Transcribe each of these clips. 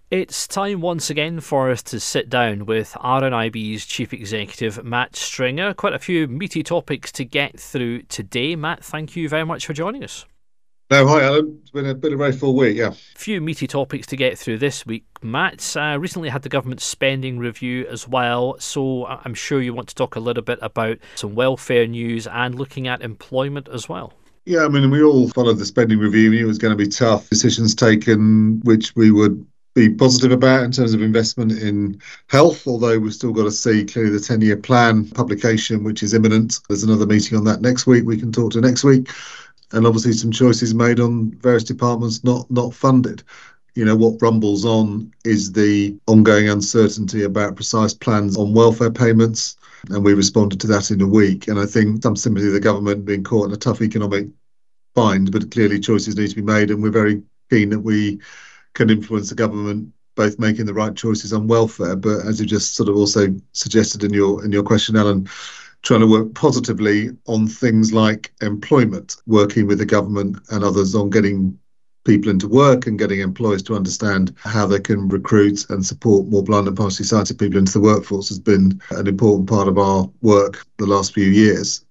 It's time once again for us to sit down with RNIB's Chief Executive, Matt Stringer. Quite a few meaty topics to get through today. Matt, thank you very much for joining us. No, hi Alan. It's been a very full week, yeah. Few meaty topics to get through this week, Matt. Recently had the government spending review as well, so I'm sure you want to talk a little bit about some welfare news and looking at employment as well. Yeah, I mean, we all followed the spending review. We knew it was going to be tough. Decisions taken, which we would be positive about in terms of investment in health, although we've still got to see clearly the 10-year plan publication, which is imminent. There's another meeting on that next week. We can talk to next week. And obviously some choices made on various departments not funded. You know, what rumbles on is the ongoing uncertainty about precise plans on welfare payments. And we responded to that in a week. And I think some sympathy of the government being caught in a tough economic bind, but clearly choices need to be made. And we're very keen that we can influence the government both making the right choices on welfare, but as you just sort of also suggested in your question, Alan, trying to work positively on things like employment, working with the government and others on getting people into work and getting employers to understand how they can recruit and support more blind and partially sighted people into the workforce has been an important part of our work the last few years.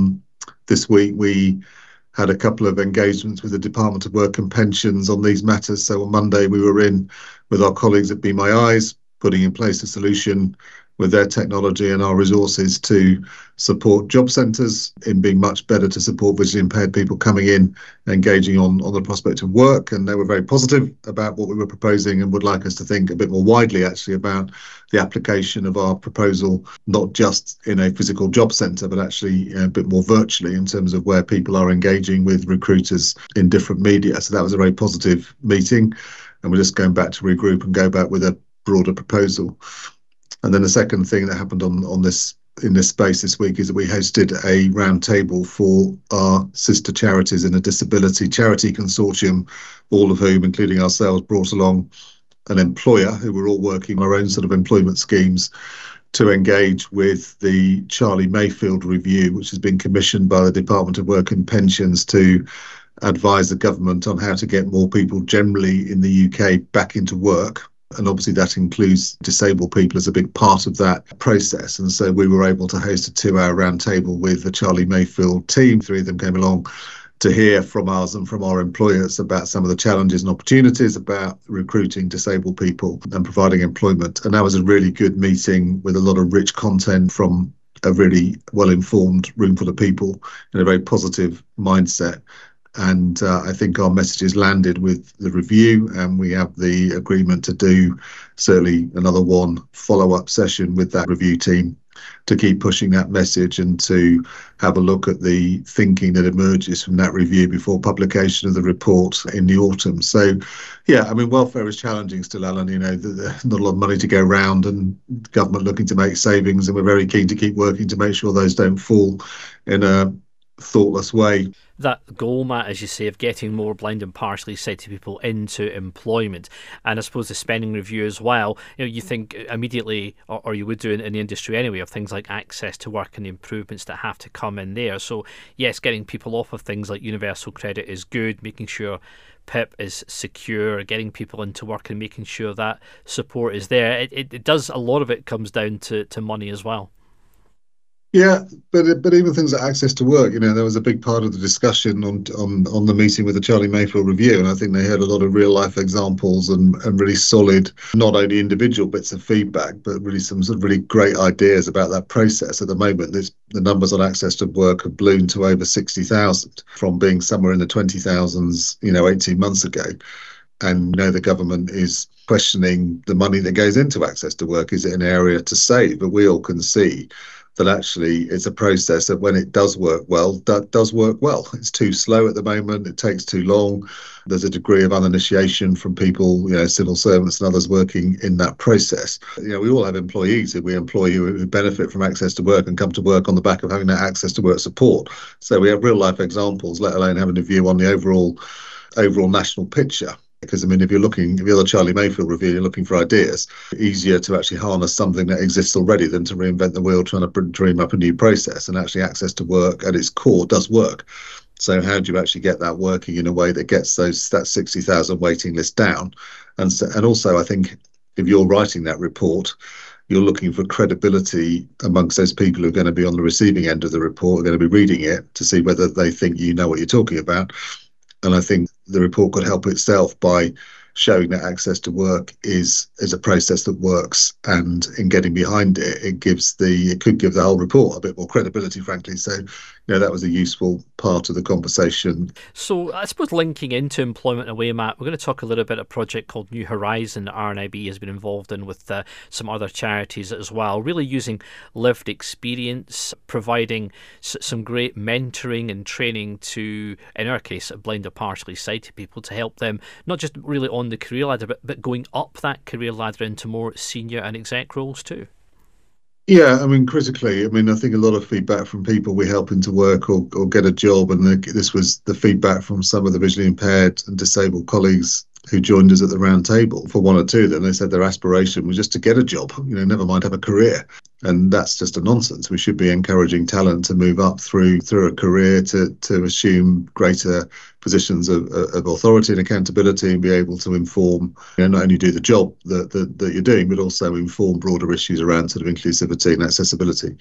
This week we had a couple of engagements with the Department of Work and Pensions on these matters. So on Monday we were in with our colleagues at Be My Eyes, putting in place a solution with their technology and our resources to support job centres in being much better to support visually impaired people coming in, engaging on the prospect of work. And they were very positive about what we were proposing and would like us to think a bit more widely actually about the application of our proposal, not just in a physical job centre, but actually a bit more virtually in terms of where people are engaging with recruiters in different media. So that was a very positive meeting. And we're just going back to regroup and go back with a broader proposal. And then the second thing that happened on this in this space this week is that we hosted a round table for our sister charities in a disability charity consortium, all of whom, including ourselves, brought along an employer who were all working our own sort of employment schemes to engage with the Charlie Mayfield review, which has been commissioned by the Department of Work and Pensions to advise the government on how to get more people generally in the UK back into work. And obviously that includes disabled people as a big part of that process. And so we were able to host a 2-hour round table with the Charlie Mayfield team. 3 of them came along to hear from us and from our employers about some of the challenges and opportunities about recruiting disabled people and providing employment. And that was a really good meeting with a lot of rich content from a really well-informed room full of people in a very positive mindset. And I think our messages landed with the review, and we have the agreement to do certainly another one follow-up session with that review team to keep pushing that message and to have a look at the thinking that emerges from that review before publication of the report in the autumn. So, yeah, I mean, welfare is challenging still, Alan. You know, there's not a lot of money to go around and government looking to make savings, and we're very keen to keep working to make sure those don't fall in a thoughtless way. That goal, Matt, as you say, of getting more blind and partially sighted people into employment, and I suppose the spending review as well, you think immediately, or you would do in the industry anyway, of things like access to work and the improvements that have to come in there. So yes, getting people off of things like universal credit is good, making sure PIP is secure, getting people into work and making sure that support is there. It does, a lot of it comes down to money as well. Yeah, but even things like access to work, you know, there was a big part of the discussion on the meeting with the Charlie Mayfield review, and I think they had a lot of real life examples and really solid, not only individual bits of feedback, but really some sort of really great ideas about that process. At the moment, the numbers on access to work have ballooned to over 60,000 from being somewhere in the 20,000s, 18 months ago. And the government is questioning the money that goes into access to work. Is it an area to save? But we all can see that actually it's a process that when it does work well, that does work well. It's too slow at the moment. It takes too long. There's a degree of uninitiation from people, civil servants and others working in that process. We all have employees who we employ who benefit from access to work and come to work on the back of having that access to work support. So we have real life examples, let alone having a view on the overall national picture. Because, if you're the Charlie Mayfield review, you're looking for ideas, easier to actually harness something that exists already than to reinvent the wheel trying to dream up a new process. And actually access to work at its core does work. So how do you actually get that working in a way that gets that 60,000 waiting list down? And also, I think if you're writing that report, you're looking for credibility amongst those people who are going to be on the receiving end of the report, are going to be reading it to see whether they think you know what you're talking about. And I think the report could help itself by showing that access to work is a process that works, and in getting behind it, it could give the whole report a bit more credibility, frankly. So, that was a useful part of the conversation. So I suppose linking into employment in a way, Matt, we're going to talk a little bit about a project called New Horizon that RNIB has been involved in with some other charities as well, really using lived experience, providing some great mentoring and training to, in our case, blind or partially sighted people, to help them not just really on the career ladder, but going up that career ladder into more senior and exec roles too. Yeah, I mean, critically, I think a lot of feedback from people we help into work or get a job, and this was the feedback from some of the visually impaired and disabled colleagues who joined us at the round table. For one or two, then they said their aspiration was just to get a job, never mind have a career. And that's just a nonsense. We should be encouraging talent to move up through a career to assume greater positions of authority and accountability, and be able to inform, not only do the job that you're doing, but also inform broader issues around sort of inclusivity and accessibility.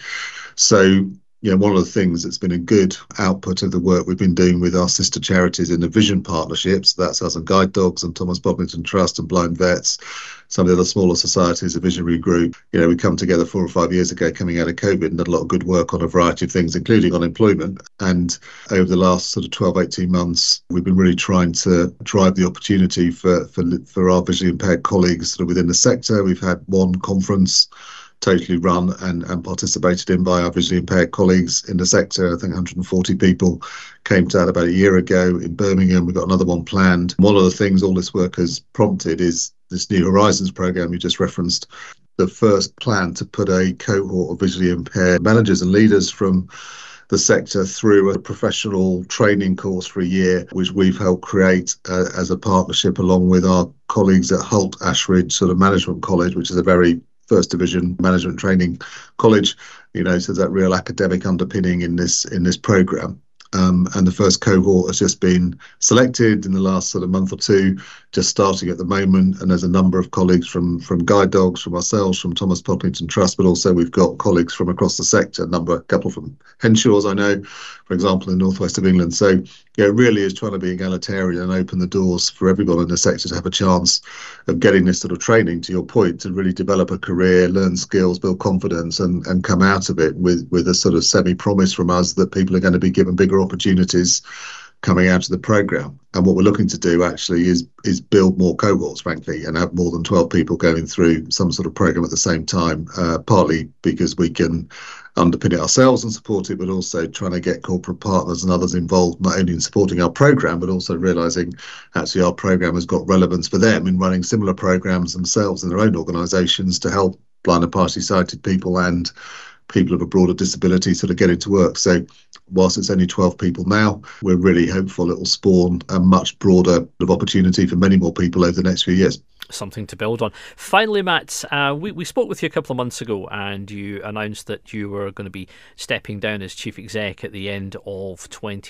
So, one of the things that's been a good output of the work we've been doing with our sister charities in the Vision Partnerships, that's us and Guide Dogs and Thomas Pocklington Trust and Blind Vets, some of the other smaller societies, a visionary group. We come together 4 or 5 years ago coming out of COVID and did a lot of good work on a variety of things, including on employment. And over the last sort of 12, 18 months, we've been really trying to drive the opportunity for our visually impaired colleagues sort of within the sector. We've had one conference totally run and participated in by our visually impaired colleagues in the sector. I think 140 people came to that about a year ago in Birmingham. We've got another one planned. One of the things all this work has prompted is this New Horizons program you just referenced. The first plan to put a cohort of visually impaired managers and leaders from the sector through a professional training course for a year, which we've helped create as a partnership along with our colleagues at Hult Ashridge sort of Management College, which is a very first division management training college, so that real academic underpinning in this program. And the first cohort has just been selected in the last sort of month or two, just starting at the moment. And there's a number of colleagues from Guide Dogs, from ourselves, from Thomas Pocklington Trust, but also we've got colleagues from across the sector, a couple from Henshaws, I know, for example, in the northwest of England. So it really is trying to be egalitarian and open the doors for everyone in the sector to have a chance of getting this sort of training, to your point, to really develop a career, learn skills, build confidence, and come out of it with a sort of semi-promise from us that people are going to be given bigger opportunities coming out of the program. And what we're looking to do actually is build more cohorts, frankly, and have more than 12 people going through some sort of program at the same time, partly because we can underpin it ourselves and support it, but also trying to get corporate partners and others involved, not only in supporting our program, but also realizing actually our program has got relevance for them in running similar programs themselves in their own organizations to help blind and partially sighted people and people of a broader disability sort of get into work. So whilst it's only 12 people now, we're really hopeful it will spawn a much broader opportunity for many more people over the next few years. Something to build on. Finally, Matt, we spoke with you a couple of months ago and you announced that you were going to be stepping down as chief exec at the end of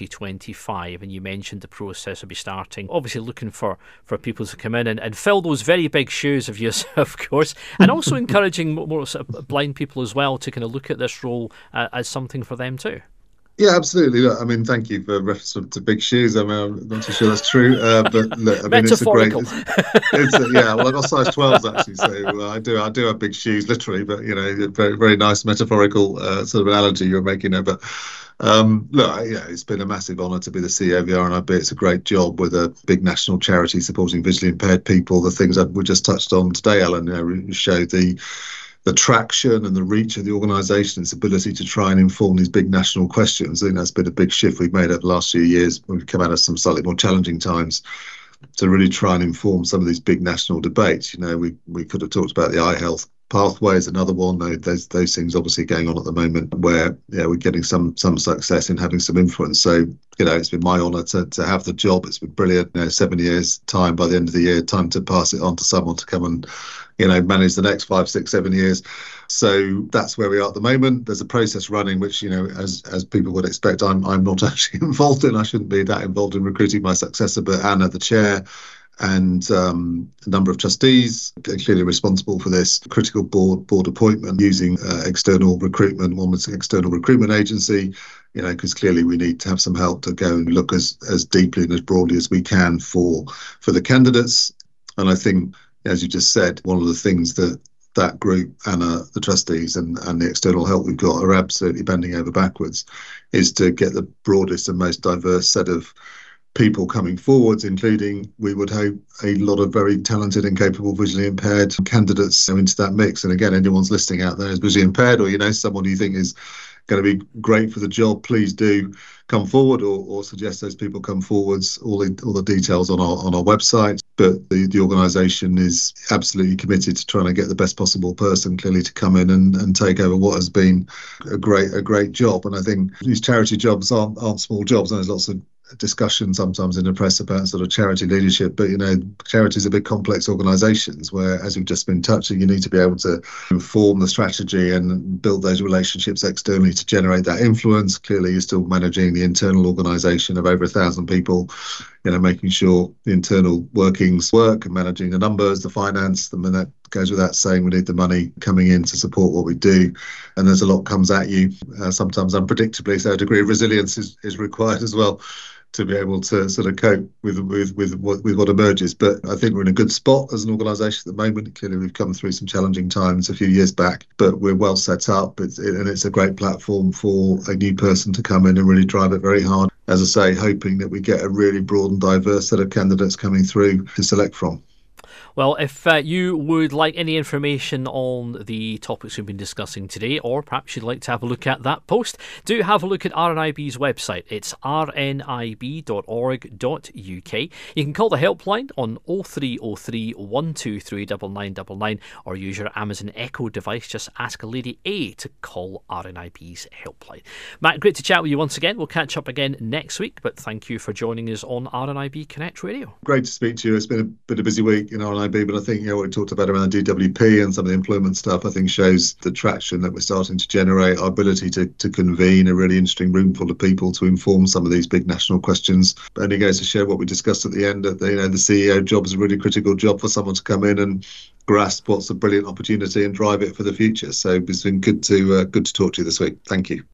2025, and you mentioned the process will be starting, obviously looking for people to come in and fill those very big shoes of yours, of course, and also encouraging more sort of blind people as well to kind of look at this role as something for them too. Yeah, absolutely. Look, thank you for reference to big shoes. I'm not too sure that's true, but look, it's a great. Well, I've got size 12s actually, so I do have big shoes, literally. But very very nice metaphorical sort of analogy you're making there. But look, it's been a massive honour to be the CEO of the RNIB. It's a great job with a big national charity supporting visually impaired people. The things that we just touched on today, Alan, show the traction and the reach of the organisation, its ability to try and inform these big national questions. I think that's been a big shift we've made over the last few years. We've come out of some slightly more challenging times to really try and inform some of these big national debates. We could have talked about the eye health pathway is another one. Those things obviously going on at the moment where we're getting some success in having some influence. So it's been my honour to have the job. It's been brilliant. 7 years time, by the end of the year, time to pass it on to someone to come and manage the next 5, 6, 7 years. So that's where we are at the moment. There's a process running, which as people would expect, I'm not actually involved in. I shouldn't be that involved in recruiting my successor, but Anna, the chair, and a number of trustees are clearly responsible for this critical board appointment using external recruitment. One was an external recruitment agency, because clearly we need to have some help to go and look as deeply and as broadly as we can for the candidates. And I think, as you just said, one of the things that group, Anna, the trustees and the external help we've got are absolutely bending over backwards, is to get the broadest and most diverse set of people coming forwards, including, we would hope, a lot of very talented and capable visually impaired candidates into that mix. And again, anyone's listening out there is visually impaired, or someone you think is going to be great for the job, please do come forward or suggest those people come forwards. All the details on our website. But the organisation is absolutely committed to trying to get the best possible person clearly to come in and take over what has been a great job. And I think these charity jobs aren't small jobs, and there's lots of discussion sometimes in the press about sort of charity leadership, but charities are big complex organizations where, as we've just been touching, you need to be able to inform the strategy and build those relationships externally to generate that influence. Clearly you're still managing the internal organization of over 1,000 people, making sure the internal workings work and managing the numbers, the finance. And that goes without saying, we need the money coming in to support what we do, and there's a lot comes at you, sometimes unpredictably, so a degree of resilience is required as well to be able to sort of cope with what emerges. But I think we're in a good spot as an organisation at the moment. Clearly, we've come through some challenging times a few years back, but we're well set up. And it's a great platform for a new person to come in and really drive it very hard. As I say, hoping that we get a really broad and diverse set of candidates coming through to select from. Well, if you would like any information on the topics we've been discussing today, or perhaps you'd like to have a look at that post, do have a look at RNIB's website. It's rnib.org.uk. You can call the helpline on 0303 123 9999, or use your Amazon Echo device. Just ask a Lady A to call RNIB's helpline. Matt, great to chat with you once again. We'll catch up again next week, but thank you for joining us on RNIB Connect Radio. Great to speak to you. It's been a busy week in RNIB, but I think what we talked about around DWP and some of the employment stuff, I think shows the traction that we're starting to generate, our ability to convene a really interesting room full of people to inform some of these big national questions. And it goes to show what we discussed at the end, that the CEO job is a really critical job for someone to come in and grasp what's a brilliant opportunity and drive it for the future. So it's been good to talk to you this week. Thank you.